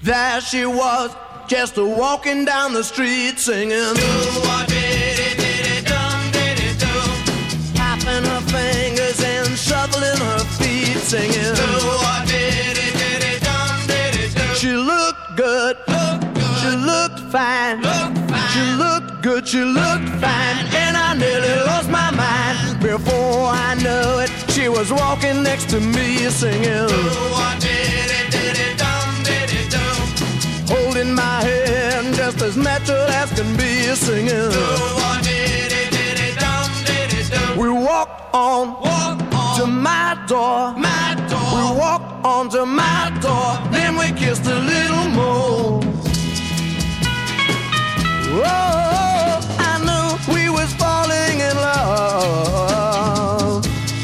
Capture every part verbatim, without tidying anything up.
There she was, just a walking down the street singing. Tapping her fingers and shuffling her feet singing. She looked good, she looked fine, she looked good, she looked fine, and I nearly lost my mind. Before I knew it, she was walking next to me singing. Holding my hand just as natural as can be singing. We walked on, walk on to my door, my door. We walked on to my door, then we kissed a little more. Oh, I knew we was falling in love.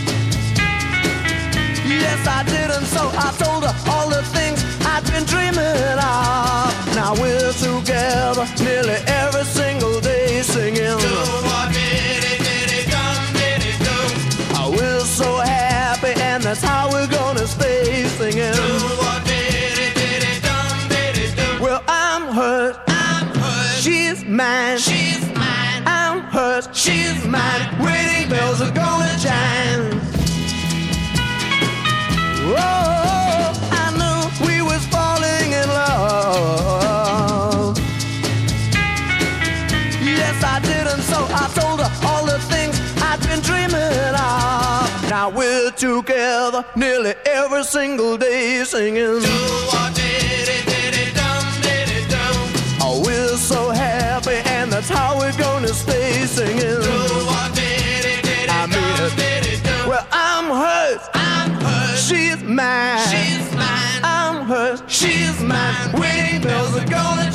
Yes, I did, and so I told her all the things I'd been dreaming of. Now we're together nearly every single day singing. Oh, we're so happy, and that's how we're gonna stay singing. Well, I'm hers, I'm hers. She's mine, she's mine. I'm hers, she's mine. Wedding bells are gonna chime. Whoa, I knew we was falling in love. Yes, I did, and so I told her all the things I'd been dreaming of. Now we're together nearly every single day singing. Oh, we're so happy, and that's how we're gonna stay singing. I mean it. Well, I'm hers, I'm hers. She's mine, she's mine. I'm hers, she's mine. Wedding bells are gonna